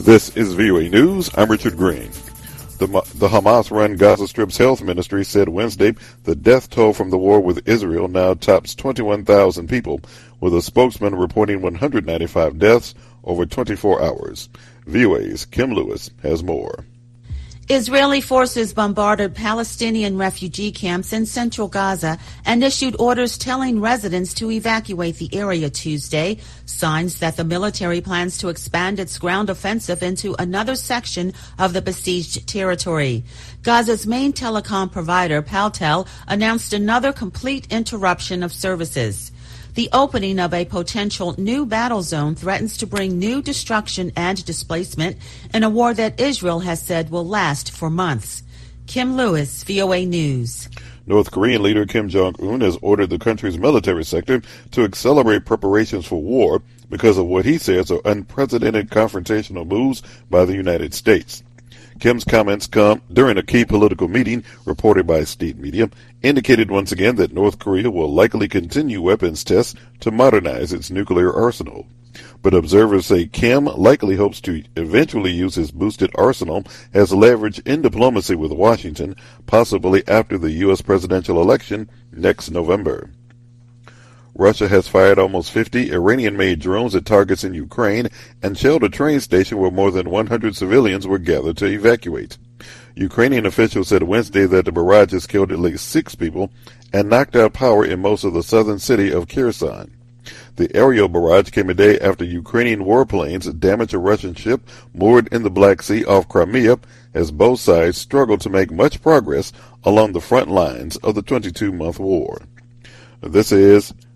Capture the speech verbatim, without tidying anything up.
This is V O A News. I'm Richard Green. The, the Hamas-run Gaza Strip's health ministry said Wednesday the death toll from the war with Israel now tops twenty-one thousand people, with a spokesman reporting one hundred ninety-five deaths over twenty-four hours. V O A's Kim Lewis has more. Israeli forces bombarded Palestinian refugee camps in central Gaza and issued orders telling residents to evacuate the area Tuesday, signs that the military plans to expand its ground offensive into another section of the besieged territory. Gaza's main telecom provider, Paltel, announced another complete interruption of services. The opening of a potential new battle zone threatens to bring new destruction and displacement in a war that Israel has said will last for months. Kim Lewis, V O A News. North Korean leader Kim Jong-un has ordered the country's military sector to accelerate preparations for war because of what he says are unprecedented confrontational moves by the United States. Kim's comments come during a key political meeting reported by state media, indicated once again that North Korea will likely continue weapons tests to modernize its nuclear arsenal. But observers say Kim likely hopes to eventually use his boosted arsenal as leverage in diplomacy with Washington, possibly after the U S presidential election next November. Russia has fired almost fifty Iranian-made drones at targets in Ukraine and shelled a train station where more than one hundred civilians were gathered to evacuate. Ukrainian officials said Wednesday that the barrage has killed at least six people and knocked out power in most of the southern city of Kherson. The aerial barrage came a day after Ukrainian warplanes damaged a Russian ship moored in the Black Sea off Crimea as both sides struggled to make much progress along the front lines of the twenty-two month war. This is